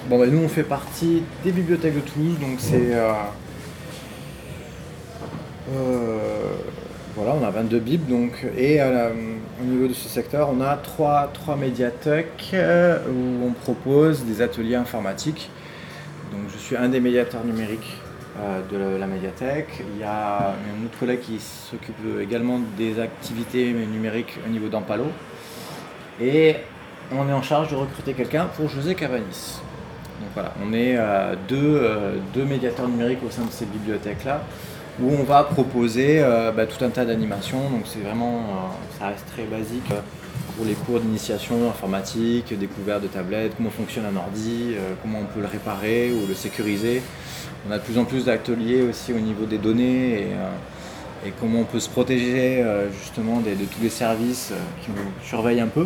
Bon, nous on fait partie des bibliothèques de Toulouse, donc c'est voilà, on a 22 bibles donc, et au niveau de ce secteur, on a trois médiathèques où on propose des ateliers informatiques. Donc je suis un des médiateurs numériques de la médiathèque. Il y a un autre collègue qui s'occupe également des activités numériques au niveau d'Ampalo. Et on est en charge de recruter quelqu'un pour José Cabanis. Donc voilà, on est deux médiateurs numériques au sein de ces bibliothèques-là, où on va proposer tout un tas d'animations. Donc c'est vraiment, ça reste très basique pour les cours d'initiation informatique, découverte de tablettes, comment fonctionne un ordi, comment on peut le réparer ou le sécuriser. On a de plus en plus d'ateliers aussi au niveau des données et comment on peut se protéger justement de tous les services qui nous surveillent un peu.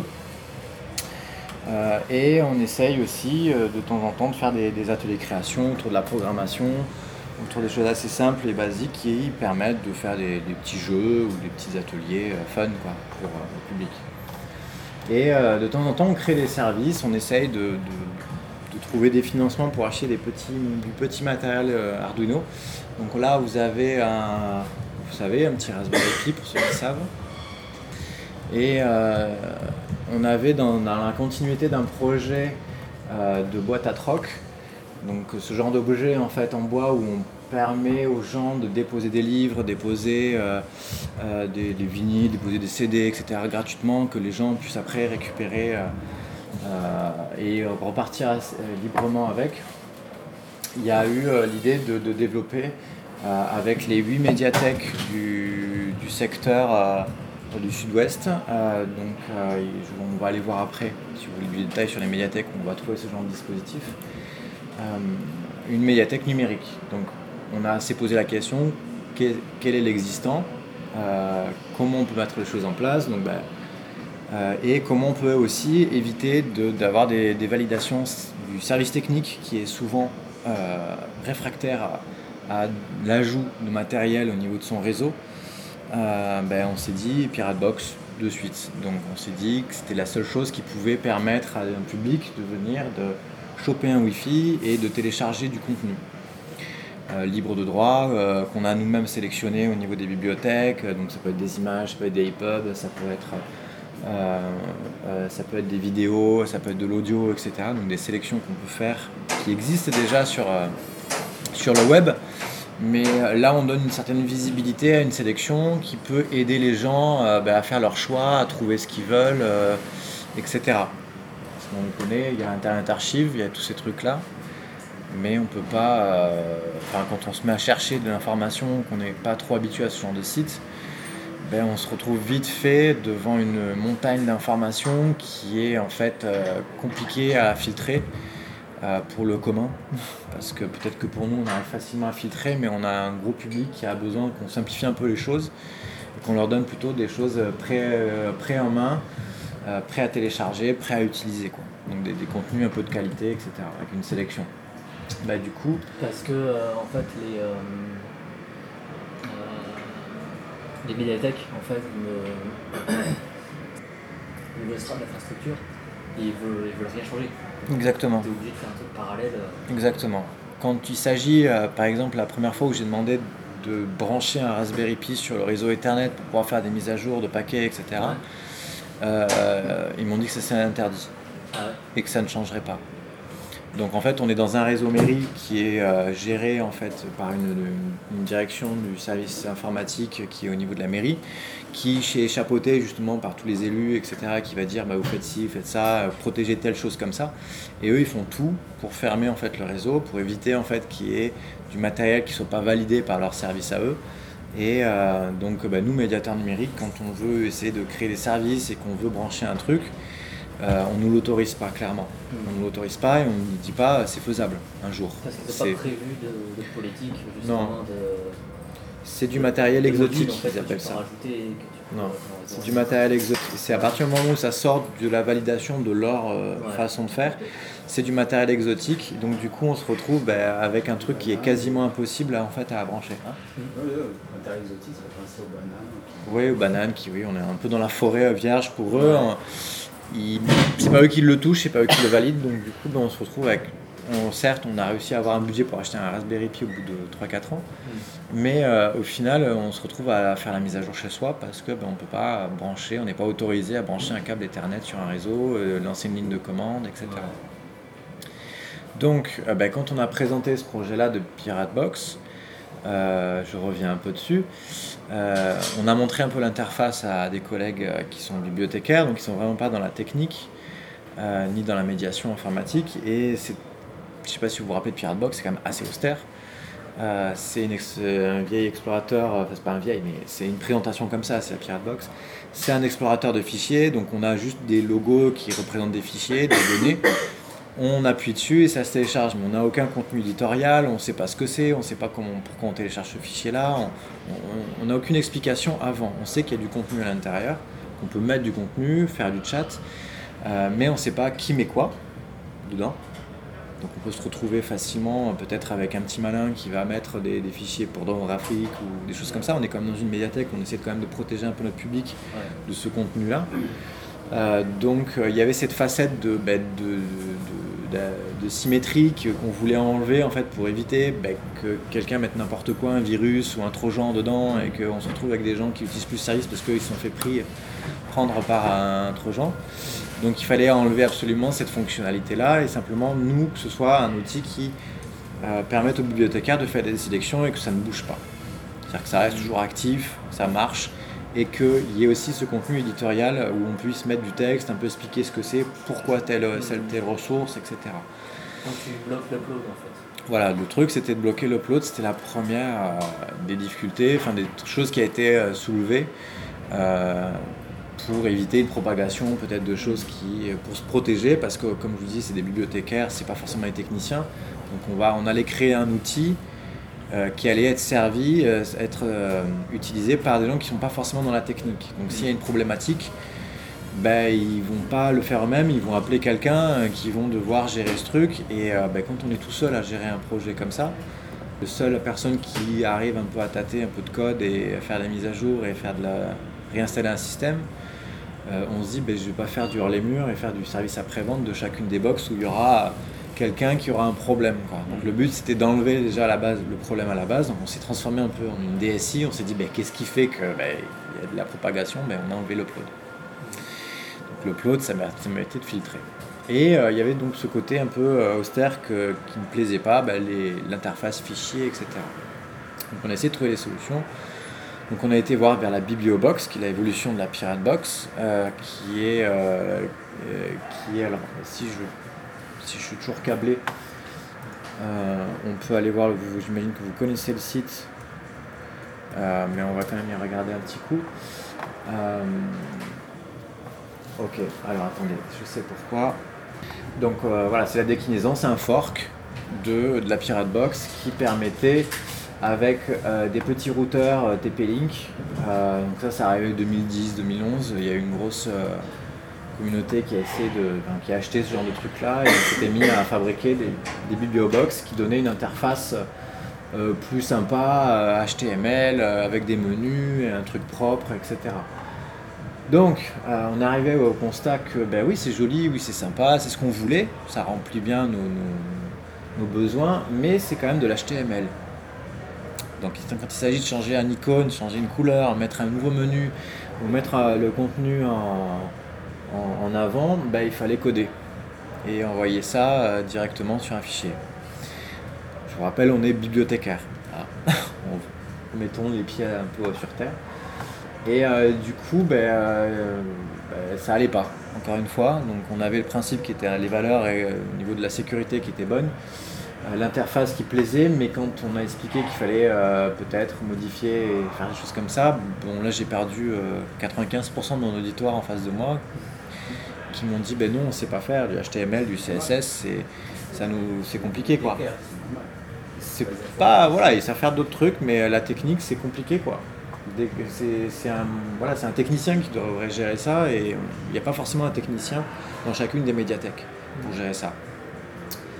Et on essaye aussi de temps en temps de faire des ateliers création autour de la programmation, autour des choses assez simples et basiques qui permettent de faire des petits jeux ou des petits ateliers fun quoi, pour le public. Et de temps en temps on crée des services, on essaye de trouver des financements pour acheter du petit matériel Arduino. Donc là vous avez un petit Raspberry Pi pour ceux qui savent. Et on avait dans la continuité d'un projet de boîte à troc, donc ce genre d'objet en fait en bois où on permet aux gens de déposer des livres, déposer des vinyles, déposer des CD, etc. gratuitement, que les gens puissent après récupérer et repartir librement avec. Il y a eu l'idée de développer avec les 8 médiathèques du secteur du sud-ouest, on va aller voir après, si vous voulez du détail sur les médiathèques, on va trouver ce genre de dispositif. Une médiathèque numérique. Donc on s'est posé la question, quel est l'existant, comment on peut mettre les choses en place, et comment on peut aussi éviter d'avoir des validations du service technique qui est souvent réfractaire à l'ajout de matériel au niveau de son réseau. On s'est dit Piratebox de suite. Donc on s'est dit que c'était la seule chose qui pouvait permettre à un public de venir, de choper un Wi-Fi et de télécharger du contenu. Libre de droit, qu'on a nous-mêmes sélectionné au niveau des bibliothèques. Donc ça peut être des images, ça peut être des EPUB, ça peut être des vidéos, ça peut être de l'audio, etc. Donc des sélections qu'on peut faire, qui existent déjà sur le web. Mais là, on donne une certaine visibilité à une sélection qui peut aider les gens à faire leur choix, à trouver ce qu'ils veulent, etc. Parce qu'on le connaît, il y a Internet Archive, il y a tous ces trucs-là. Mais on peut pas... quand on se met à chercher de l'information, qu'on n'est pas trop habitué à ce genre de site, on se retrouve vite fait devant une montagne d'informations qui est en fait compliquée à filtrer. Pour le commun, parce que peut-être que pour nous on arrive facilement à filtrer, mais on a un gros public qui a besoin qu'on simplifie un peu les choses et qu'on leur donne plutôt des choses prêts en main, prêts à télécharger, prêts à utiliser quoi. Donc des contenus un peu de qualité, etc. avec une sélection. Du coup, parce que en fait les médiathèques en fait ils veulent l'infrastructure et ils veulent rien changer. Exactement. Tu es obligé de faire un truc parallèle. Exactement. Quand il s'agit, par exemple, la première fois où j'ai demandé de brancher un Raspberry Pi sur le réseau Ethernet pour pouvoir faire des mises à jour de paquets, etc., ils m'ont dit que ça c'est interdit et que ça ne changerait pas. Donc en fait, on est dans un réseau mairie qui est géré en fait par une direction du service informatique qui est au niveau de la mairie, qui est chapeauté justement par tous les élus, etc., qui va dire vous faites ci, vous faites ça, protégez telle chose comme ça. Et eux, ils font tout pour fermer en fait le réseau, pour éviter en fait qu'il y ait du matériel qui ne soit pas validé par leur service à eux. Et nous, médiateurs numériques, quand on veut essayer de créer des services et qu'on veut brancher un truc, on ne nous l'autorise pas clairement. On ne nous l'autorise pas et on ne dit pas c'est faisable un jour. Parce que c'est pas prévu de politique justement. Non. C'est du matériel exotique, en fait, ils appellent ça. Non, c'est du matériel exotique. C'est à partir du moment où ça sort de la validation de leur façon de faire, c'est du matériel exotique. Donc du coup, on se retrouve avec un truc qui est quasiment impossible à brancher. Matériel exotique, ça va passer aux bananes. Oui, aux bananes, on est un peu dans la forêt vierge pour eux. C'est pas eux qui le touchent, c'est pas eux qui le valident. Donc du coup, on se retrouve avec certes, on a réussi à avoir un budget pour acheter un Raspberry Pi au bout de 3-4 ans, mais au final, on se retrouve à faire la mise à jour chez soi parce que on peut pas brancher, on n'est pas autorisé à brancher un câble Ethernet sur un réseau, lancer une ligne de commande, etc. Donc, quand on a présenté ce projet-là de Piratebox, je reviens un peu dessus, on a montré un peu l'interface à des collègues qui sont bibliothécaires, donc qui sont vraiment pas dans la technique, ni dans la médiation informatique, et je ne sais pas si vous vous rappelez de Piratebox, c'est quand même assez austère. C'est un vieil explorateur, enfin c'est pas un vieil, mais c'est une présentation comme ça, c'est la Piratebox. C'est un explorateur de fichiers, donc on a juste des logos qui représentent des fichiers, des données. On appuie dessus et ça se télécharge, mais on n'a aucun contenu éditorial, on ne sait pas ce que c'est, on ne sait pas pourquoi on télécharge ce fichier-là, on n'a aucune explication avant. On sait qu'il y a du contenu à l'intérieur, qu'on peut mettre du contenu, faire du chat, mais on ne sait pas qui met quoi dedans. Donc on peut se retrouver facilement peut-être avec un petit malin qui va mettre des fichiers pour graphique ou des choses comme ça. On est quand même dans une médiathèque, on essaie quand même de protéger un peu notre public de ce contenu-là. Donc il y avait cette facette de symétrie qu'on voulait enlever en fait, pour éviter que quelqu'un mette n'importe quoi, un virus ou un trojan dedans, et qu'on se retrouve avec des gens qui utilisent plus le service parce qu'ils se sont fait prendre par un trojan. Donc il fallait enlever absolument cette fonctionnalité-là et simplement que ce soit un outil qui permette aux bibliothécaires de faire des sélections et que ça ne bouge pas. C'est-à-dire que ça reste toujours actif, ça marche, et qu'il y ait aussi ce contenu éditorial où on puisse mettre du texte, un peu expliquer ce que c'est, pourquoi telle ressource, etc. Donc tu bloques l'upload en fait. Voilà, le truc c'était de bloquer l'upload, c'était la première des difficultés, enfin des choses qui a été soulevées pour éviter une propagation peut-être de choses pour se protéger, parce que comme je vous dis, c'est des bibliothécaires, c'est pas forcément des techniciens, donc on allait créer un outil qui allait être servi, être utilisé par des gens qui ne sont pas forcément dans la technique. Donc s'il y a une problématique, ils vont pas le faire eux-mêmes, ils vont appeler quelqu'un qui vont devoir gérer ce truc. Et quand on est tout seul à gérer un projet comme ça, la seule personne qui arrive un peu à tâter un peu de code et à faire des mises à jour et réinstaller un système, on se dit je vais pas faire du hurler-mur et faire du service après-vente de chacune des box où il y aura quelqu'un qui aura un problème, quoi. Donc le but c'était d'enlever déjà à la base le problème à la base. Donc on s'est transformé un peu en une DSI, on s'est dit qu'est-ce qui fait qu'il y a de la propagation, on a enlevé l'upload. Donc l'upload ça méritait de filtrer. Et il y avait donc ce côté un peu austère qui ne me plaisait pas, l'interface fichier, etc. Donc on a essayé de trouver des solutions. Donc on a été voir vers la Bibliobox, qui est l'évolution de la Piratebox, qui est alors si je suis toujours câblé, on peut aller voir, j'imagine que vous connaissez le site, mais on va quand même y regarder un petit coup. Ok, alors attendez, je sais pourquoi. Donc voilà, c'est la déclinaison, c'est un fork de la Piratebox qui permettait, avec des petits routeurs TP-Link, donc ça arrivait en 2010-2011, il y a eu une grosse communauté qui a acheté ce genre de truc là et s'était mis à fabriquer des bibliobox qui donnaient une interface plus sympa, HTML, avec des menus, un truc propre, etc. Donc on est arrivé au constat que oui c'est joli, oui c'est sympa, c'est ce qu'on voulait, ça remplit bien nos besoins, mais c'est quand même de l'HTML. Donc quand il s'agit de changer un icône, changer une couleur, mettre un nouveau menu ou mettre le contenu en avant, il fallait coder et envoyer ça directement sur un fichier. Je vous rappelle, on est bibliothécaire. Voilà. Mettons les pieds un peu sur terre. Et du coup, ça allait pas, encore une fois. Donc on avait le principe qui était les valeurs et au niveau de la sécurité qui était bonne. L'interface qui plaisait, mais quand on a expliqué qu'il fallait peut-être modifier et faire des choses comme ça, là j'ai perdu 95% de mon auditoire en face de moi qui m'ont dit non, on ne sait pas faire du HTML, du CSS, c'est compliqué quoi. C'est pas, voilà, ils savent faire d'autres trucs, mais la technique c'est compliqué quoi. C'est un technicien qui devrait gérer ça et il n'y a pas forcément un technicien dans chacune des médiathèques pour gérer ça.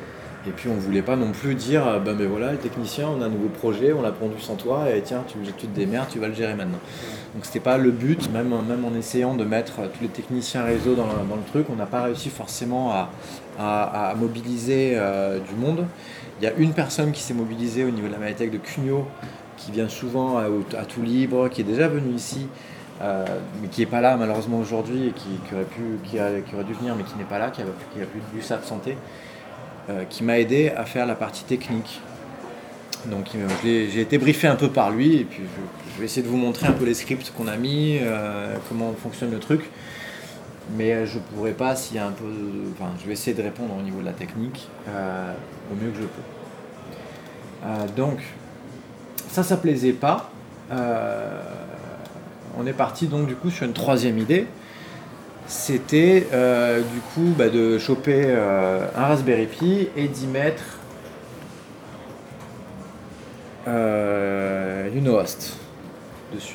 Et puis on ne voulait pas non plus dire ben voilà, le technicien, on a un nouveau projet, on l'a pondu sans toi, et tiens, tu te démerdes, tu vas le gérer maintenant. Donc c'était pas le but, même en essayant de mettre tous les techniciens réseau dans le truc, on n'a pas réussi forcément à mobiliser du monde. Il y a une personne qui s'est mobilisée au niveau de la médiathèque de Cugnot, qui vient souvent à Tout Libre, qui est déjà venu ici, mais qui n'est pas là malheureusement aujourd'hui, et qui aurait dû venir mais qui n'est pas là, qui a dû s'absenter. Qui m'a aidé à faire la partie technique. Donc j'ai été briefé un peu par lui, et puis je vais essayer de vous montrer un peu les scripts qu'on a mis, comment fonctionne le truc. Mais je pourrais pas s'il y a un peu... je vais essayer de répondre au niveau de la technique au mieux que je peux. Donc, ça plaisait pas. On est parti donc du coup sur une troisième idée. C'était du coup de choper un Raspberry Pi et d'y mettre Unohost dessus.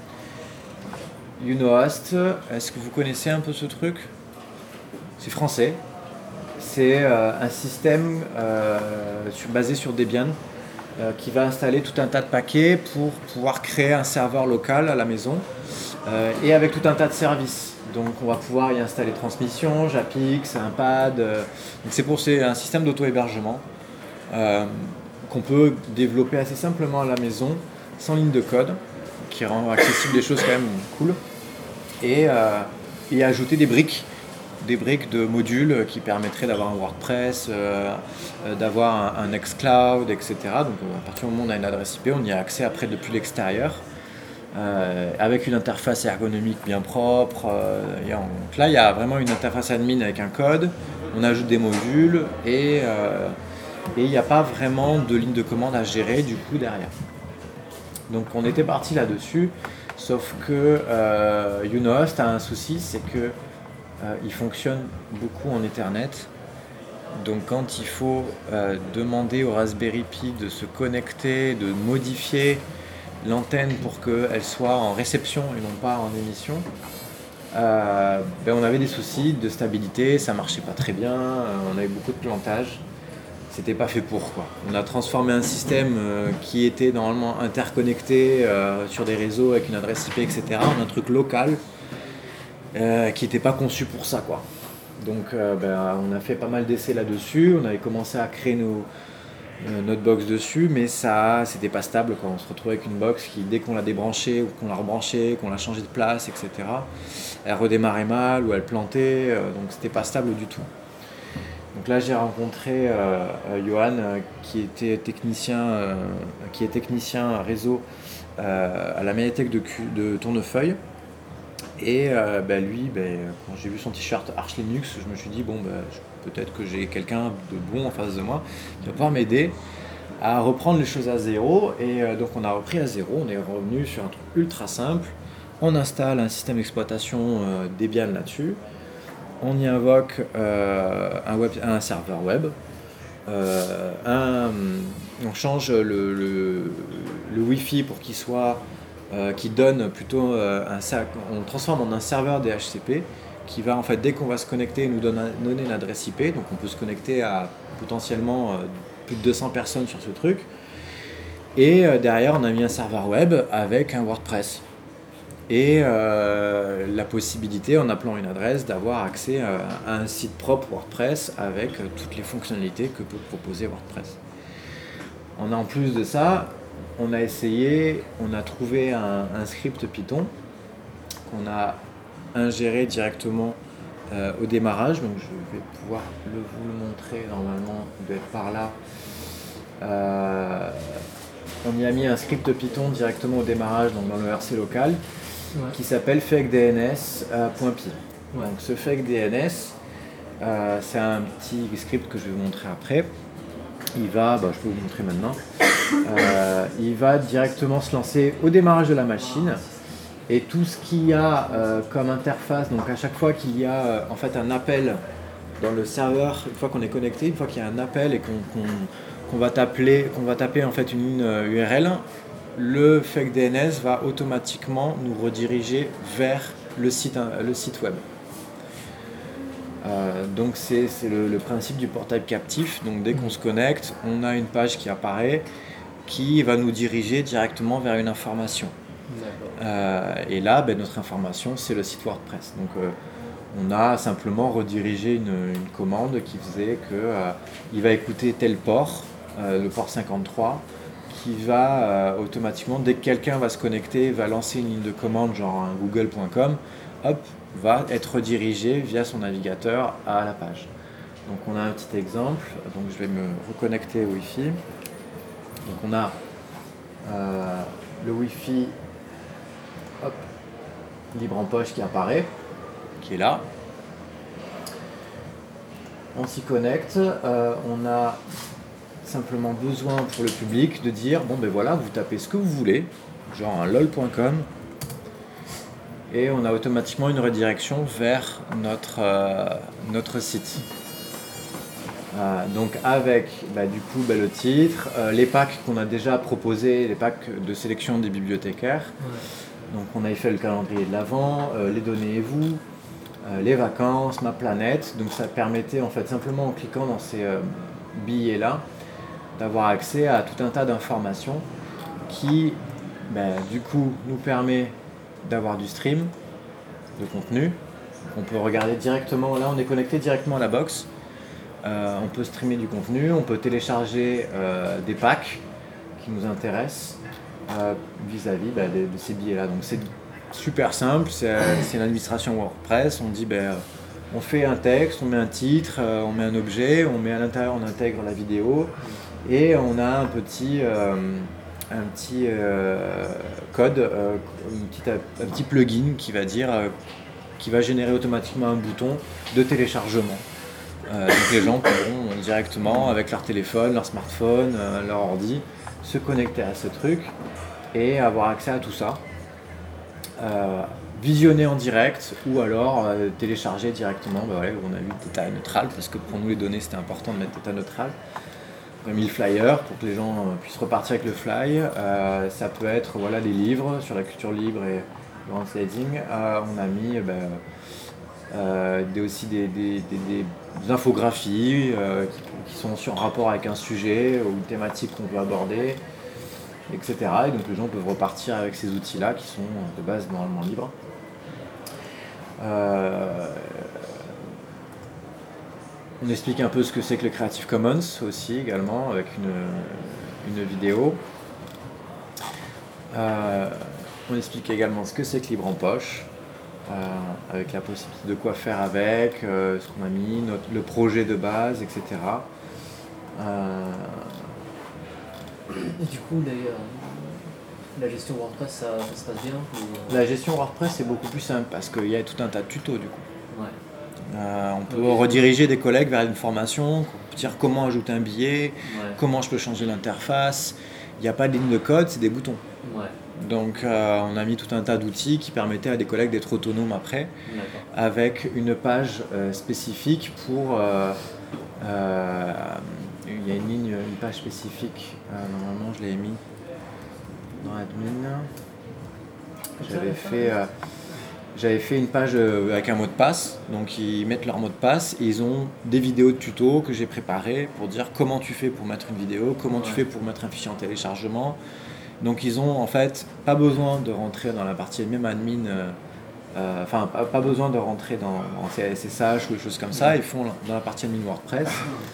Unohost, est-ce que vous connaissez un peu ce truc ? C'est français. C'est un système basé sur Debian qui va installer tout un tas de paquets pour pouvoir créer un serveur local à la maison et avec tout un tas de services. Donc on va pouvoir y installer transmission, Japix, un pad. Donc c'est un système d'auto-hébergement qu'on peut développer assez simplement à la maison, sans ligne de code, qui rend accessible des choses quand même cool. Et ajouter des briques de modules qui permettraient d'avoir un WordPress, d'avoir un Nextcloud, etc. Donc à partir du moment où on a une adresse IP, on y a accès après depuis l'extérieur. Avec une interface ergonomique bien propre. Donc là, il y a vraiment une interface admin avec un code, on ajoute des modules et il n'y a pas vraiment de ligne de commande à gérer du coup derrière. Donc on était parti là-dessus, sauf que Unohost a un souci, c'est que il fonctionne beaucoup en Ethernet. Donc quand il faut demander au Raspberry Pi de se connecter, de modifier l'antenne pour qu'elle soit en réception et non pas en émission, on avait des soucis de stabilité, ça marchait pas très bien, on avait beaucoup de plantage, c'était pas fait pour quoi. On a transformé un système qui était normalement interconnecté sur des réseaux avec une adresse IP, etc., en un truc local qui n'était pas conçu pour ça quoi. Donc on a fait pas mal d'essais là-dessus, on avait commencé à créer notre box dessus, mais ça c'était pas stable quoi. On se retrouvait avec une box qui, dès qu'on l'a débranchée ou qu'on l'a rebranchée, qu'on l'a changé de place, etc., elle redémarrait mal ou elle plantait, donc c'était pas stable du tout. Donc là j'ai rencontré Johan qui est technicien réseau à la médiathèque de Tournefeuille. Et lui, quand j'ai vu son t-shirt Arch Linux, je me suis dit peut-être que j'ai quelqu'un de bon en face de moi qui va pouvoir m'aider à reprendre les choses à zéro. Et donc on a repris à zéro, on est revenu sur un truc ultra simple. On installe un système d'exploitation Debian là-dessus. On y invoque un serveur web. On change le Wi-Fi pour qu'il soit qui donne plutôt on le transforme en un serveur DHCP qui va en fait, dès qu'on va se connecter, nous donner une adresse IP. Donc on peut se connecter à potentiellement plus de 200 personnes sur ce truc. Et derrière on a mis un serveur web avec un WordPress et la possibilité, en appelant une adresse, d'avoir accès à un site propre WordPress avec toutes les fonctionnalités que peut proposer WordPress. En plus de ça, on a trouvé un script Python qu'on a ingéré directement au démarrage. Donc je vais pouvoir vous le montrer, normalement il doit être par là. On y a mis un script Python directement au démarrage, donc dans le RC local, qui s'appelle fakedns.py. Donc ce fakedns, c'est un petit script que je vais vous montrer après. Je peux vous montrer maintenant. Il va directement se lancer au démarrage de la machine, et tout ce qu'il y a comme interface, donc à chaque fois qu'il y a en fait un appel dans le serveur, une fois qu'on est connecté, une fois qu'il y a un appel et qu'on va taper en fait une ligne URL, le fakedns va automatiquement nous rediriger vers le site web. Donc c'est le principe du portail captif. Donc dès qu'on se connecte, on a une page qui apparaît qui va nous diriger directement vers une information. Et là, notre information, c'est le site WordPress. Donc on a simplement redirigé une commande qui faisait qu'il va écouter tel port, le port 53, qui va automatiquement, dès que quelqu'un va se connecter, va lancer une ligne de commande genre un google.com, hop, va être redirigé via son navigateur à la page. Donc on a un petit exemple, donc je vais me reconnecter au Wi-Fi. Donc on a le Wi-Fi libre en poche qui apparaît, qui est là. On s'y connecte, on a simplement besoin pour le public de dire voilà, vous tapez ce que vous voulez, genre un lol.com, et on a automatiquement une redirection vers notre site. Donc avec du coup le titre, les packs qu'on a déjà proposés, les packs de sélection des bibliothécaires. Donc on avait fait le calendrier de l'Avent, les données et vous, les vacances, ma planète. Donc ça permettait en fait simplement en cliquant dans ces billets là d'avoir accès à tout un tas d'informations qui du coup nous permet d'avoir du stream de contenu. On peut regarder directement, là on est connecté directement à la box. On peut streamer du contenu, on peut télécharger des packs qui nous intéressent vis-à-vis de ces billets-là. Donc c'est super simple, c'est une administration WordPress. On dit on fait un texte, on met un titre, on met un objet, on met à l'intérieur, on intègre la vidéo et on a un petit code, un petit plugin qui va dire qui va générer automatiquement un bouton de téléchargement. Donc les gens pourront directement avec leur téléphone, leur smartphone, leur ordi se connecter à ce truc et avoir accès à tout ça, visionner en direct ou alors télécharger directement. On a vu d'état neutral parce que pour nous les données c'était important de mettre d'état neutral. On a mis le flyer pour que les gens puissent repartir avec le fly. Ça peut être des livres sur la culture libre et le translating. On a mis aussi des infographies qui sont en rapport avec un sujet ou une thématique qu'on veut aborder, etc. Et donc les gens peuvent repartir avec ces outils-là qui sont de base normalement libres. On explique un peu ce que c'est que le Creative Commons aussi également avec une vidéo. On explique également ce que c'est que Libre en poche. Avec la possibilité de quoi faire avec, ce qu'on a mis, le projet de base, etc. Et du coup, la gestion WordPress, ça se passe bien ou... La gestion WordPress, c'est beaucoup plus simple parce qu'il y a tout un tas de tutos du coup. Ouais. On peut rediriger des collègues vers une formation, dire comment ajouter un billet, comment je peux changer l'interface. Il n'y a pas de ligne de code, c'est des boutons. Ouais. Donc on a mis tout un tas d'outils qui permettaient à des collègues d'être autonomes après, avec une page spécifique pour... il y a une page spécifique, normalement je l'ai mis dans admin. J'avais fait une page avec un mot de passe, donc ils mettent leur mot de passe et ils ont des vidéos de tutos que j'ai préparées pour dire comment tu fais pour mettre une vidéo, comment tu fais pour mettre un fichier en téléchargement. Donc ils ont en fait pas besoin de rentrer dans la partie même admin, pas besoin de rentrer dans SSH ou des choses comme ça, ils font dans la partie admin WordPress,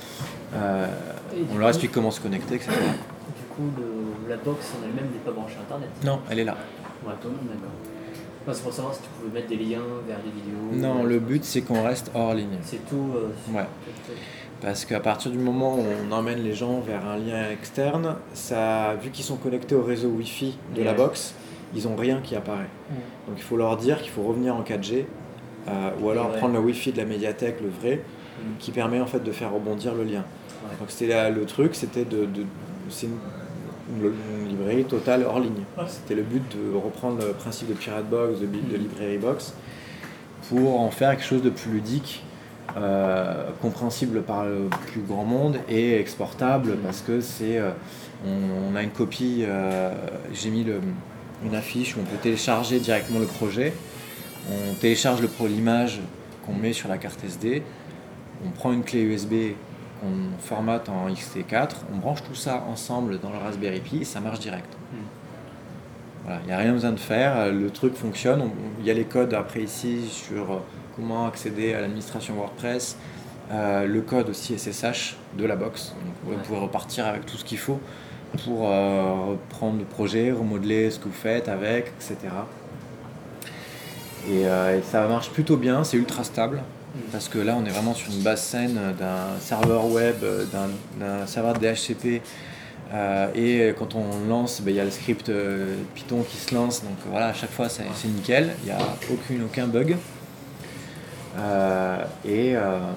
on leur explique comment se connecter, etc. Du coup, la box en elle-même n'est pas branchée à internet? Non, elle est là. Ouais, toi, d'accord. C'est pour savoir si tu pouvais mettre des liens vers des vidéos. Non, le but c'est qu'on reste hors ligne. C'est tout. Ouais. Parce qu'à partir du moment où on emmène les gens vers un lien externe, vu qu'ils sont connectés au réseau Wi-Fi de la box, ils n'ont rien qui apparaît. Donc il faut leur dire qu'il faut revenir en 4G ou alors prendre le Wi-Fi de la médiathèque, le vrai, qui permet en fait de faire rebondir le lien. Ouais. Donc c'était le truc, c'était c'est une librairie totale hors ligne. C'était le but de reprendre le principe de Pirate Box, de Librairie Box, pour en faire quelque chose de plus ludique, compréhensible par le plus grand monde et exportable parce que on a une copie, j'ai mis une affiche où on peut télécharger directement le projet, on télécharge l'image qu'on met sur la carte SD on prend une clé USB, on formate en XT4, on branche tout ça ensemble dans le Raspberry Pi et ça marche direct. Voilà, il n'y a rien besoin de faire, le truc fonctionne. Il y a les codes après ici sur comment accéder à l'administration WordPress, le code aussi SSH de la box. Donc vous pouvez repartir avec tout ce qu'il faut pour reprendre le projet, remodeler ce que vous faites avec, etc. Et ça marche plutôt bien, c'est ultra stable. Parce que là, on est vraiment sur une base saine d'un serveur web, d'un serveur DHCP. Et quand on lance, il y a le script Python qui se lance. Donc voilà, à chaque fois, c'est nickel. Il n'y a aucun bug. Et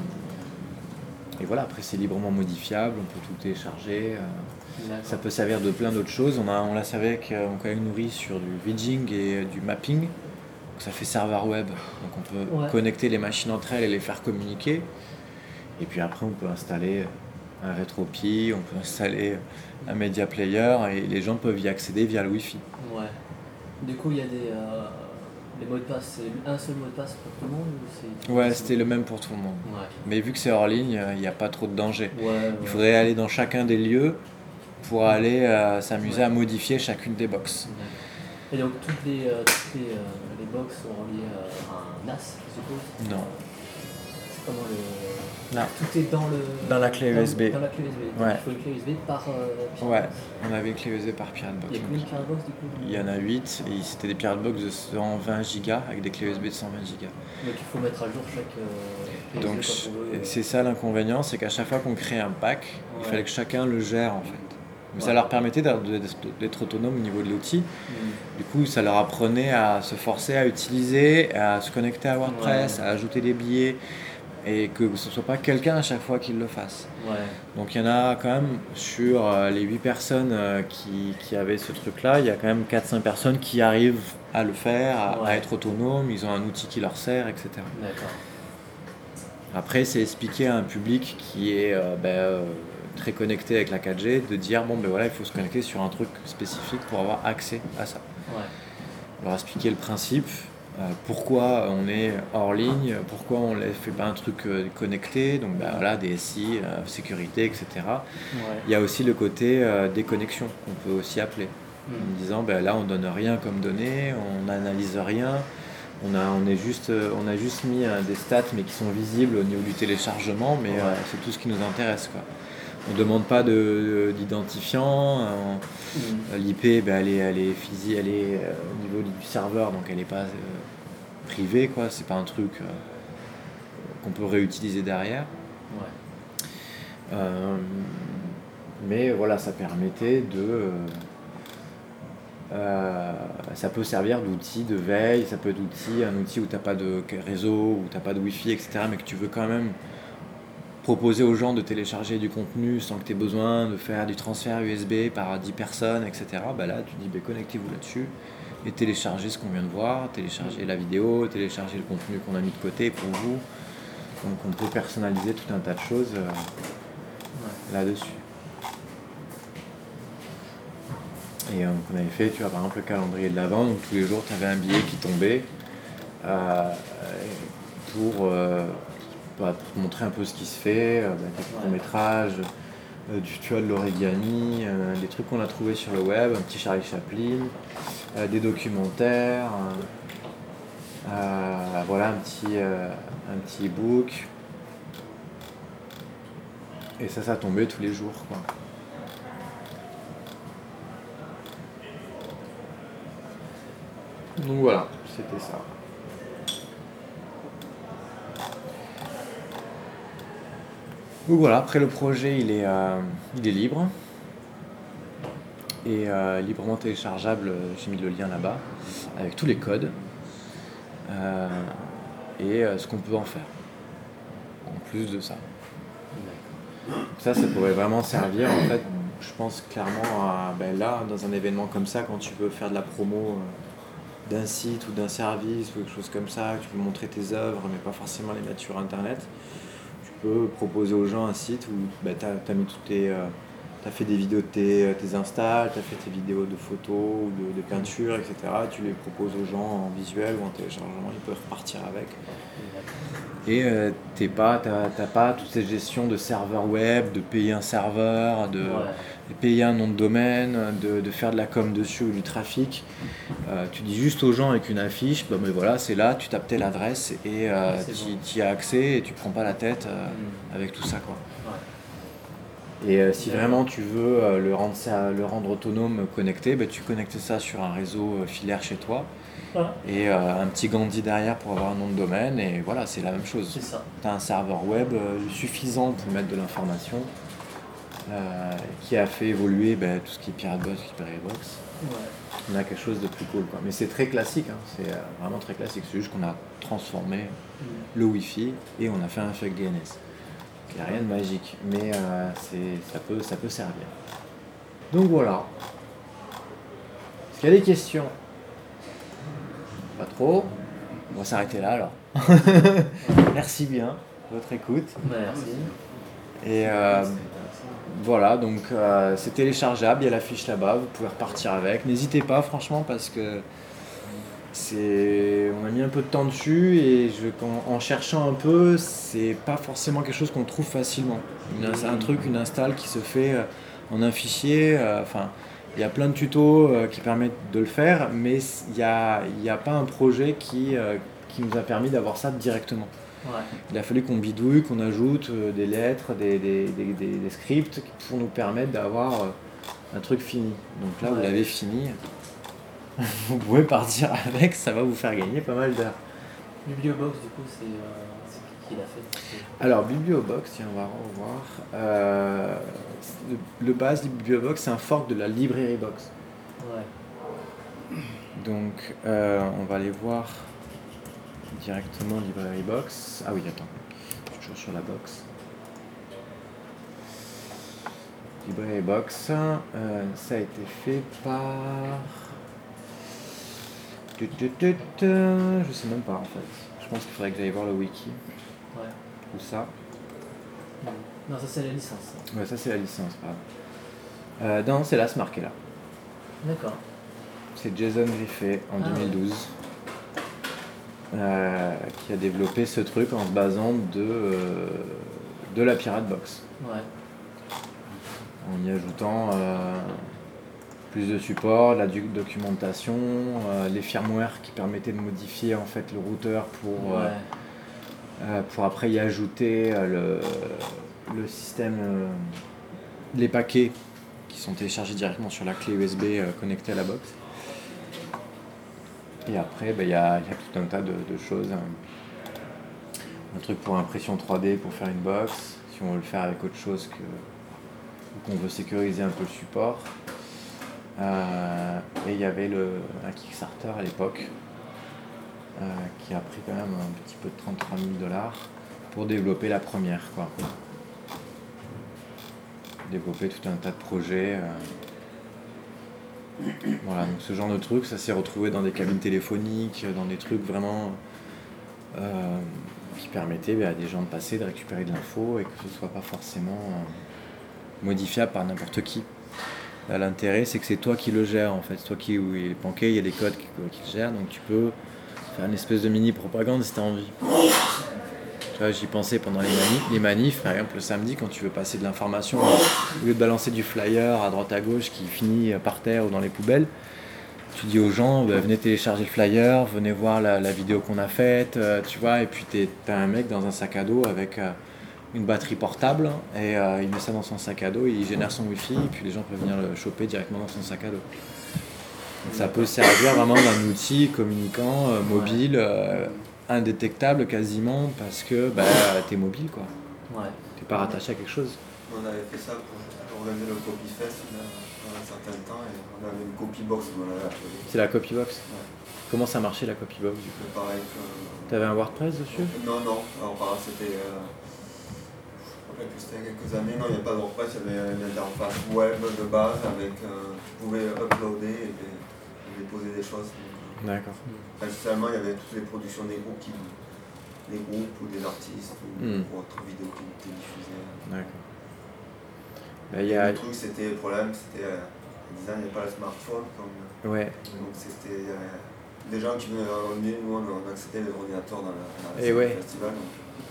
voilà, après, c'est librement modifiable. On peut tout télécharger. Ça peut servir de plein d'autres choses. On l'a servi avec mon collègue Nourri sur du vidging et du mapping. Ça fait serveur web, donc on peut connecter les machines entre elles et les faire communiquer. Et puis après, on peut installer un RetroPie, on peut installer un Media Player et les gens peuvent y accéder via le Wi-Fi. Ouais. Du coup, il y a les mots de passe, c'est un seul mot de passe pour tout le monde ou Ouais, c'était le même pour tout le monde. Ouais. Mais vu que c'est hors ligne, il n'y a pas trop de danger. Il faudrait aller dans chacun des lieux pour aller s'amuser à modifier chacune des boxes. Et donc toutes les box sont reliées à un NAS, je suppose. Non. C'est comment le. Non. Tout est dans la clé USB. Dans la clé USB. Ouais. Il faut une clé USB par Piratebox. Ouais, on avait une clé USB par Piratebox. Il y a combien de Piratebox du coup? Il y en a 8 et c'était des Piratebox de 120 Go avec des clés USB de 120 Go. Donc il faut mettre à jour chaque clé Donc USB quand on veut. c'est ça l'inconvénient, c'est qu'à chaque fois qu'on crée un pack, il fallait que chacun le gère en fait. Mais ça leur permettait d'être autonome au niveau de l'outil. Du coup, ça leur apprenait à se forcer à utiliser, à se connecter à WordPress, à ajouter des billets, et que ce ne soit pas quelqu'un à chaque fois qui le fasse. Donc il y en a quand même, sur les 8 personnes qui avaient ce truc-là, il y a quand même 4-5 personnes qui arrivent à le faire, à être autonomes, ils ont un outil qui leur sert, etc. D'accord. Après, c'est expliquer à un public qui est très connecté avec la 4G, de dire il faut se connecter sur un truc spécifique pour avoir accès à ça. Leur expliquer le principe, pourquoi on est hors ligne, pourquoi on ne fait pas un truc connecté, donc DSI, sécurité, etc. Il y a aussi le côté déconnexion qu'on peut aussi appeler, en disant là on donne rien comme données, on n'analyse rien. On a juste mis des stats mais qui sont visibles au niveau du téléchargement, mais c'est tout ce qui nous intéresse, quoi. On ne demande pas d'identifiant. L'IP, elle est physique, elle est au niveau du serveur, donc elle n'est pas privée, quoi. C'est pas un truc qu'on peut réutiliser derrière. Mais voilà, ça permettait ça peut servir d'outil de veille, ça peut être un outil où tu n'as pas de réseau, où tu n'as pas de Wi-Fi, etc., mais que tu veux quand même proposer aux gens de télécharger du contenu sans que tu aies besoin de faire du transfert USB par 10 personnes, etc. Là, tu dis connectez-vous là-dessus et téléchargez ce qu'on vient de voir, téléchargez la vidéo, téléchargez le contenu qu'on a mis de côté pour vous. Donc on peut personnaliser tout un tas de choses là-dessus. Et on avait fait, par exemple, le calendrier de l'Avent, donc tous les jours, tu avais un billet qui tombait pour te montrer un peu ce qui se fait, des courts-métrages, du tutoriel de l'origami, des trucs qu'on a trouvés sur le web, un petit Charlie Chaplin, des documentaires, un petit e-book. Et ça tombait tous les jours, quoi. Donc voilà, c'était ça. Donc voilà, après le projet il est libre et librement téléchargeable, j'ai mis le lien là-bas, avec tous les codes et ce qu'on peut en faire, en plus de ça. Ça pourrait vraiment servir, en fait, je pense clairement à, là, dans un événement comme ça, quand tu veux faire de la promo d'un site ou d'un service ou quelque chose comme ça, tu veux montrer tes œuvres mais pas forcément les mettre sur internet, tu peux proposer aux gens un site où t'as mis t'as fait des vidéos de tes installs, t'as fait tes vidéos de photos ou de peinture, etc. Tu les proposes aux gens en visuel ou en téléchargement, ils peuvent repartir avec. Et t'as pas toute cette gestion de serveur web, de payer un serveur, de payer un nom de domaine, de faire de la com dessus ou du trafic. Tu dis juste aux gens avec une affiche, bah, mais voilà, c'est là, tu tapes telle adresse et tu y as accès et tu prends pas la tête avec tout ça, quoi. Et si vraiment tu veux le rendre autonome, connecté, bah, tu connectes ça sur un réseau filaire chez toi. Et un petit Gandhi derrière pour avoir un nom de domaine, et voilà, c'est la même chose. C'est ça. Tu as un serveur web suffisant pour mettre de l'information qui a fait évoluer tout ce qui est Piratebox, Hyperbox. On a quelque chose de plus cool, quoi. Mais c'est très classique, hein. C'est vraiment très classique. C'est juste qu'on a transformé le Wi-Fi et on a fait un fake DNS. Il n'y a rien de magique, mais ça peut servir. Donc voilà. Est-ce qu'il y a des questions ? Pas trop. On va s'arrêter là alors. Merci bien de votre écoute. Merci. Et voilà, donc c'est téléchargeable, il y a la fiche là-bas, vous pouvez repartir avec. N'hésitez pas franchement parce que on a mis un peu de temps dessus et en cherchant un peu, c'est pas forcément quelque chose qu'on trouve facilement. Une install qui se fait en un fichier, il y a plein de tutos qui permettent de le faire, mais il n'y a pas un projet qui nous a permis d'avoir ça directement. Ouais. Il a fallu qu'on bidouille, qu'on ajoute des lettres, des scripts pour nous permettre d'avoir un truc fini. Donc là, vous l'avez fini. Vous pouvez partir avec, ça va vous faire gagner pas mal d'heures. Bibliobox, du coup, c'est qui l'a fait? Alors, Bibliobox, tiens, on va revoir. Le base de Bibliobox, c'est un fork de la Library Box. Ouais. Donc, on va aller voir directement Library Box. Ah oui, attends, je suis toujours sur la box. Library Box, ça a été fait par... Je sais même pas en fait. Je pense qu'il faudrait que j'aille voir le wiki. Ouais. Ou ça. Non, ça c'est la licence. Ouais, ça c'est la licence, pardon. Non, c'est là, c'est marqué là. D'accord. C'est Jason Griffey en 2012 qui a développé ce truc en se basant de la Pirate Box. Ouais. En y ajoutant plus de support, la documentation, les firmware qui permettaient de modifier en fait le routeur pour après y ajouter le système, les paquets qui sont téléchargés directement sur la clé USB connectée à la box. Et après, y a tout un tas de choses. Un truc pour impression 3D pour faire une box, si on veut le faire avec autre chose ou qu'on veut sécuriser un peu le support. Et il y avait un Kickstarter à l'époque qui a pris quand même un petit peu de 33 000 $ pour développer la première, quoi. Développer tout un tas de projets. Voilà, donc ce genre de truc, ça s'est retrouvé dans des cabines téléphoniques, dans des trucs vraiment qui permettaient à des gens de passer, de récupérer de l'info et que ce soit pas forcément modifiable par n'importe qui. Là, l'intérêt, c'est que c'est toi qui le gères en fait. C'est toi qui est banqué, il y a des codes qui le gèrent, donc tu peux faire une espèce de mini propagande si tu as envie. Tu vois, j'y pensais pendant les manifs, par exemple le samedi, quand tu veux passer de l'information, au lieu de balancer du flyer à droite à gauche qui finit par terre ou dans les poubelles, tu dis aux gens, venez télécharger le flyer, venez voir la vidéo qu'on a faite, tu vois, et puis t'as un mec dans un sac à dos avec une batterie portable, et il met ça dans son sac à dos, il génère son wifi, et puis les gens peuvent venir le choper directement dans son sac à dos. Donc ça peut servir vraiment d'un outil communicant, mobile, indétectable quasiment, parce que t'es mobile, quoi. Ouais. T'es pas rattaché à quelque chose. On avait fait ça pour organiser le CopyFest il y a un certain temps, et on avait une copybox, on l'avait appelée. C'est la copybox. Ouais. Comment ça marchait la copybox du coup? Pareil que... T'avais un WordPress dessus? Non, alors par là c'était... je rappelle que c'était il y a quelques années, non il n'y avait pas de WordPress, il y avait une interface web de base avec... tu pouvais uploader et déposer des choses. D'accord. Principalement il y avait toutes les productions des groupes ou des artistes ou autres vidéos qui étaient diffusées. D'accord. Le truc c'était, le problème c'était... il n'y avait pas le smartphone comme... Ouais. Donc c'était... des gens qui venaient nous on acceptait les ordinateurs dans le ouais. festival. Donc,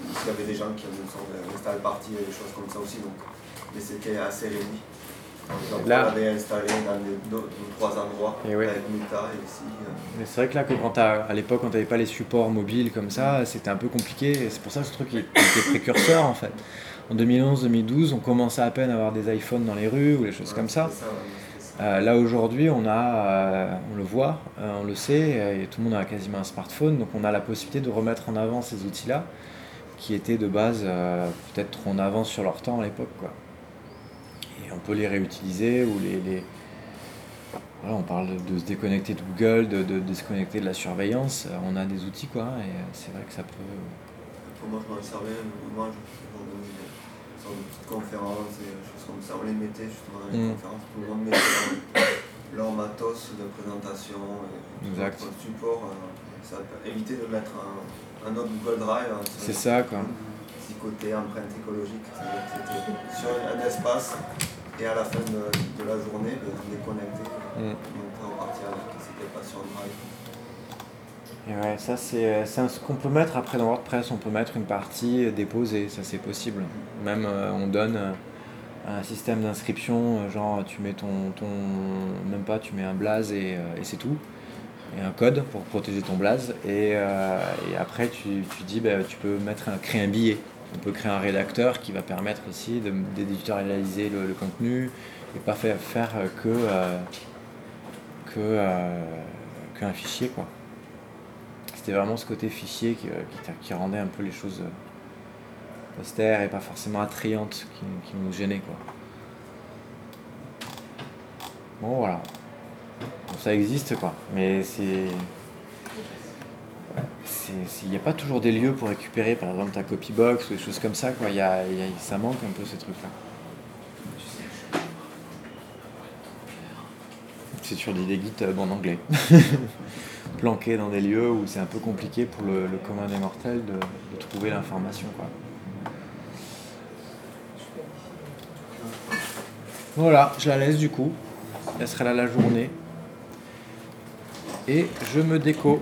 il y avait des gens qui installent partie et des choses comme ça aussi, donc, mais c'était assez réduit. Donc on l'avait installé dans deux ou trois endroits, avec Muta et ici. Mais c'est vrai que là, à l'époque, quand tu n'avais pas les supports mobiles comme ça, c'était un peu compliqué. Et c'est pour ça que ce truc il était précurseur en fait. En 2011-2012, on commençait à peine à avoir des iPhones dans les rues ou des choses comme ça. Là aujourd'hui, on le voit, on le sait, et tout le monde a quasiment un smartphone, donc on a la possibilité de remettre en avant ces outils-là, qui étaient de base peut-être trop en avance sur leur temps à l'époque, quoi. Et on peut les réutiliser ou voilà, on parle de se déconnecter de Google, de déconnecter de la surveillance. On a des outils, quoi, et c'est vrai que ça peut. Moi, je m'en servais, moi, je faisais des petites conférences et des choses comme ça. On les mettait justement dans les conférences. Tout le monde mettait leur matos de présentation et exact. Notre support. Ça peut éviter de mettre un autre Google Drive. C'est ça, quoi. Petit côté empreinte écologique. C'était sur un espace. Et à la fin de la journée, on déconnectait, donc on repartir avec, c'était pas sur le drive. Et ouais, ça c'est ce qu'on peut mettre après dans WordPress, on peut mettre une partie déposée, ça c'est possible. Même on donne un système d'inscription, genre tu mets même pas, tu mets un blaze et c'est tout, et un code pour protéger ton blaze, et après tu dis tu peux créer un billet. On peut créer un rédacteur qui va permettre aussi d'éditorialiser le contenu et pas faire qu'un fichier, quoi. C'était vraiment ce côté fichier qui rendait un peu les choses austères et pas forcément attrayantes qui nous gênaient, quoi. Bon, voilà. Bon, ça existe, quoi. Mais il n'y a pas toujours des lieux pour récupérer par exemple ta copybox ou des choses comme ça, quoi. Ça manque un peu ces trucs-là. C'est sur des GitHub en anglais. Planqués dans des lieux où c'est un peu compliqué pour le commun des mortels de trouver l'information, quoi. Voilà, je la laisse du coup. Elle sera là la journée. Et je me déco.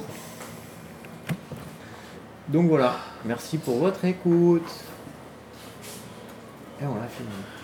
Donc voilà, merci pour votre écoute. Et on a fini.